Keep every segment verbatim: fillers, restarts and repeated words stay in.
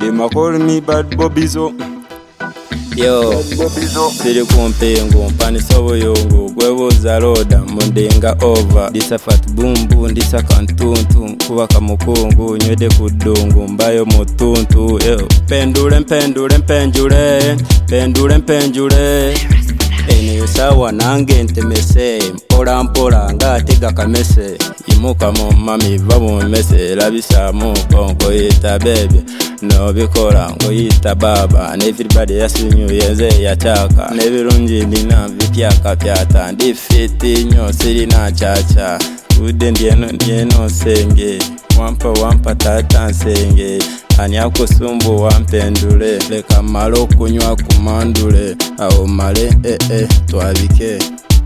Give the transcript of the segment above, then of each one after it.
They call me Bad Bobizo. Yo, siri kumpingu mpanisa obuyungu gwebuuza loda mundinga over disafat bumbu ndisa kantuntu kubaka mukungu nywede ku ddungu mbayo mutuntu. Yo, pendule mpendule mpenjule pendule mpenjule eno sawa nange ntemese mpola mpola ngaatega kamese imuka mu mami va mu mese labisamu konko yita bebe no bikola ngo yita baba and everybody yasinyu yenze yachaka nebirungi nina vityaka pyata ndifiti nyo sirina chacha ude ndieno ndieno senge wampa wampa tata senge ani akusumbu wampendule leka malo kunywa kumandule awo male eh eh twabike.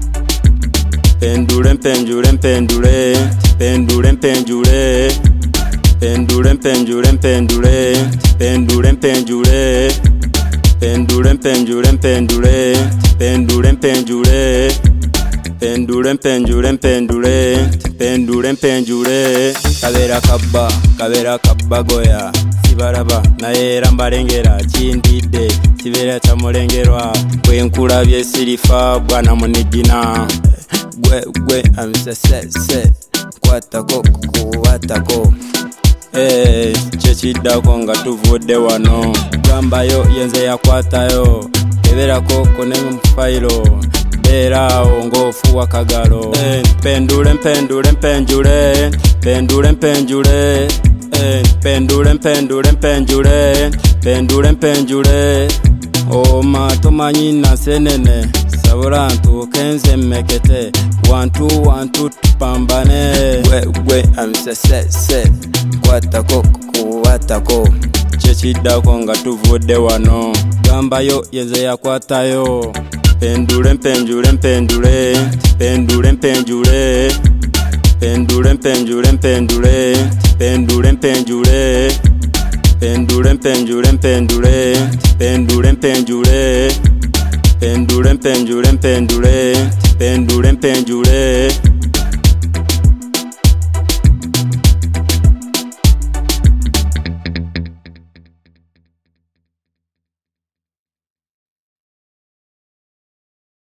Pendule mpenjule mpendule pendule mpenjule pendule mpenjule mpendule pendule mpenjule pendule mpenjule mpendule pendule mpenjule pendule mpenjule mpendule pendule mpenjule. Kabera kabba kabera kabba goya sibaraba naye rambalengera kindide kibera tamulengerwa kwenkulabye sirifa bwana munigina gwe gwe amsese se kwatako kuwatako. Eh, chechiddako nga tuvudde wano gambayo yenze yakwatayo keberako kone mu file beraawo ng'ofuwa kagalo. Eh, pendule mpendule mpenjule pendule mpenjule eh, pendule mpendule mpenjule pendule mpenjule. Oma tomanyi nasenene sabula ntuuke nze mmekete wantu wantu tupambane gwe gwe amsesese kwatako kuwatako chechiddako nga tuvudde wano gambayo yenze yakwatayo. Pendule mpenjule mpendule pendule mpenjule pendule mpenjule mpendule pendule mpenjule pendule mpenjule mpendule pendule mpenjule pendule mpenjule mpendule pendule mpenjule.